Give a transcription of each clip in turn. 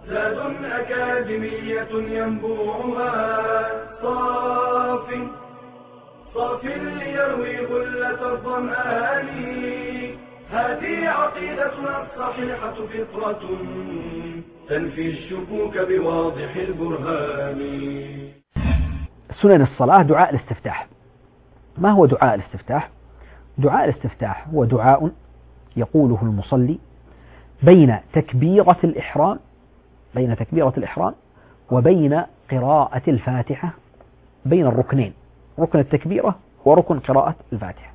زاد أكاديمية ينبوعها صاف ليروي غلة الظمآن. هذه عقيدتنا الصحيحة فطرة تنفي الشكوك بواضح البرهان. سنن الصلاة دعاء الاستفتاح. ما هو دعاء الاستفتاح؟ دعاء الاستفتاح هو دعاء يقوله المصلي بين تكبيرة الإحرام وبين قراءة الفاتحة، بين الركنين، ركن التكبيرة وركن قراءة الفاتحة.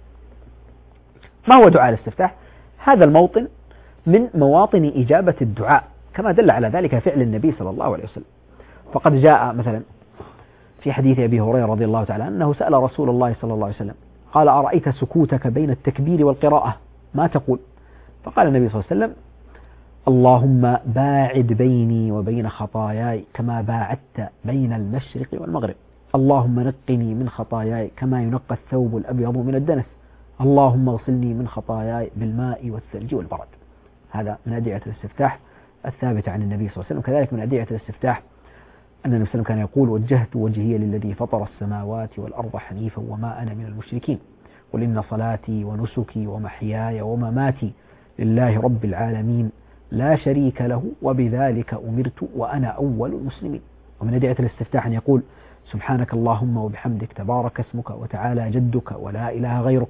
ما هو دعاء الاستفتاح؟ هذا الموطن من مواطن إجابة الدعاء، كما دل على ذلك فعل النبي صلى الله عليه وسلم. فقد جاء مثلا في حديث أبي هريرة رضي الله تعالى أنه سأل رسول الله صلى الله عليه وسلم قال: أرأيت سكوتك بين التكبير والقراءة ما تقول؟ فقال النبي صلى الله عليه وسلم: اللهم باعد بيني وبين خطاياي كما باعدت بين المشرق والمغرب، اللهم نقني من خطاياي كما ينقى الثوب الأبيض من الدنس، اللهم اغسلني من خطاياي بالماء والثلج والبرد. هذا من أدعية الاستفتاح الثابتة عن النبي صلى الله عليه وسلم. كذلك من أدعية الاستفتاح أن النبي صلى الله عليه وسلم كان يقول: وجهت وجهي للذي فطر السماوات والأرض حنيفا وما أنا من المشركين، قل إن صلاتي ونسكي ومحياي ومماتي لله رب العالمين لا شريك له وبذلك أمرت وأنا أول المسلمين. ومن أدعية الاستفتاح أن يقول: سبحانك اللهم وبحمدك تبارك اسمك وتعالى جدك ولا إله غيرك.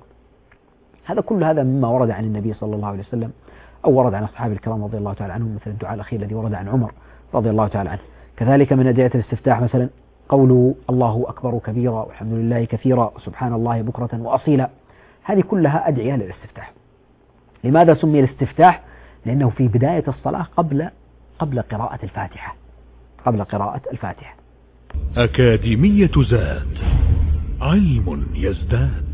كل هذا مما ورد عن النبي صلى الله عليه وسلم أو ورد عن أصحاب الكرام رضي الله تعالى عنهم، مثل الدعاء الأخير الذي ورد عن عمر رضي الله تعالى عنه. كذلك من أدعية الاستفتاح مثلا قوله: الله أكبر كبيرا والحمد لله كثيرا وسبحان الله بكرة وأصيلا. هذه كلها أدعية للاستفتاح. لماذا سمي الاستفتاح؟ لأنه في بداية الصلاة قبل قراءة الفاتحة. أكاديمية زاد، علم يزداد.